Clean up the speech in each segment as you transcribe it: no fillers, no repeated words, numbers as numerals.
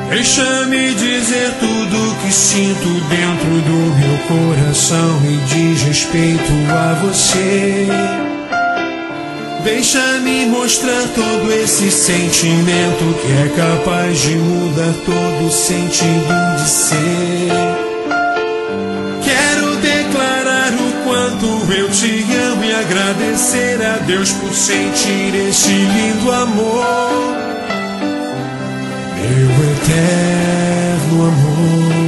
Deixa-me dizer tudo que sinto dentro do meu coração e diz respeito a você. Deixa-me mostrar todo esse sentimento que é capaz de mudar todo o sentido de ser. Quero declarar o quanto eu te amo e agradecer a Deus por sentir esse lindo amor. Meu eterno amor.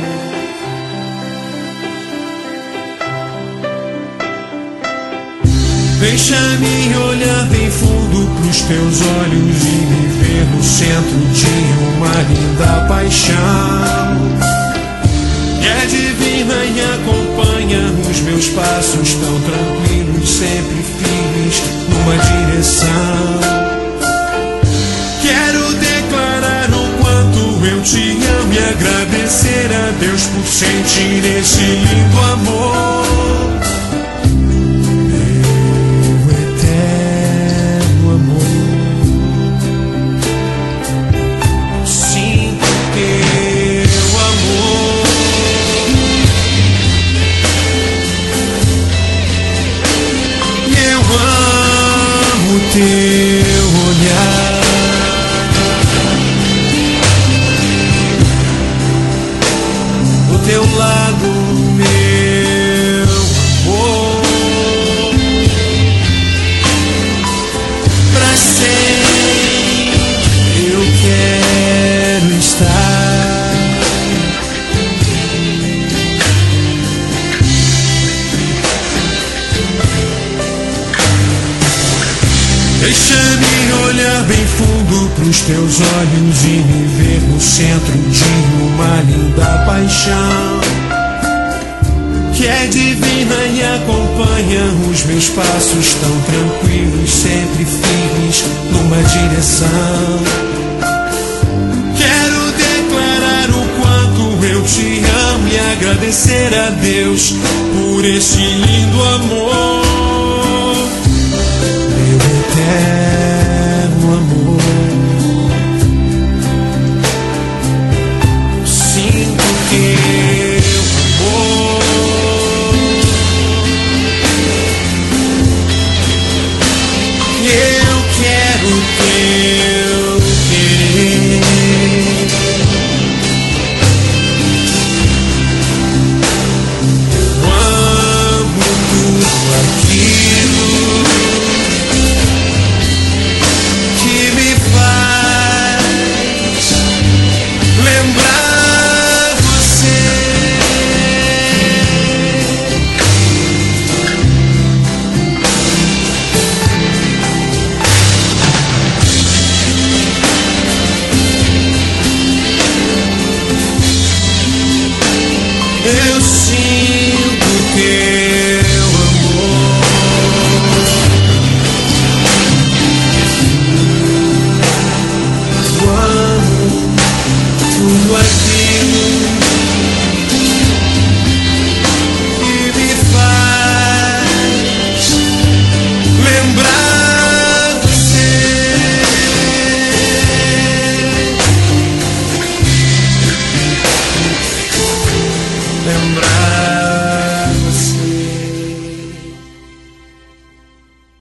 Deixa-me olhar bem fundo pros teus olhos e me ver no centro de uma linda paixão que é divina e acompanha os meus passos tão tranquilos, sempre firmes numa direção. Quero declarar o quanto eu te amo e agradecer a Deus por sentir esse lindo amor. Teu olhar, do teu lado, meu amor, pra sempre eu quero estar. Deixa-me olhar bem fundo pros teus olhos e me ver no centro de uma linda paixão que é divina e acompanha os meus passos tão tranquilos, sempre firmes numa direção. Quero declarar o quanto eu te amo e agradecer a Deus por esse lindo amor. Meu eterno